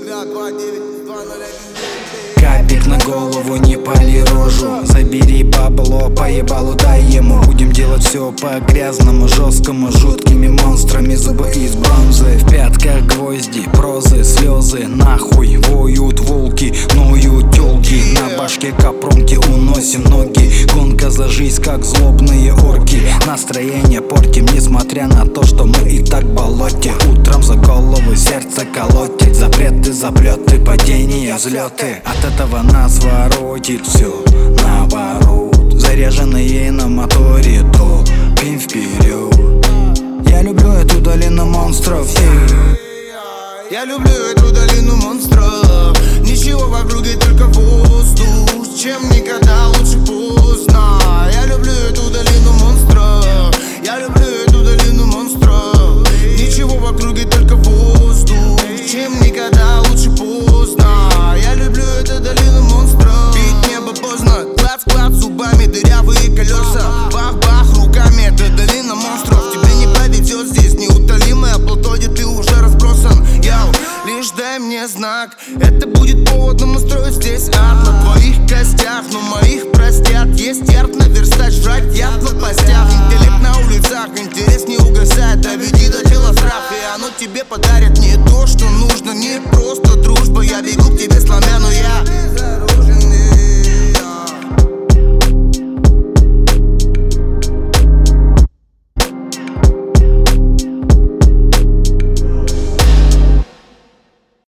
Капик на голову, не пали рожу. Забери бабло, по ебалу дай ему. Будем делать все по-грязному, жесткому, жуткими монстрами. Зубы из бронзы, в пятках гвозди, прозы, слезы. Нахуй воют волки, ноют тёлки. На башке капронки, уносим ноги. Гонка за жизнь, как злобные орки. Настроение портим, несмотря на то, что мы и так в болоте. Утром за голову сердце колотит. Запреты, заплеты, падения, взлеты. От этого нас воротит все наоборот. Заряженные на моторе, топим вперед. Я люблю эту долину монстров. Я люблю эту долину монстров. Ничего в округе, только воздух, чем никогда.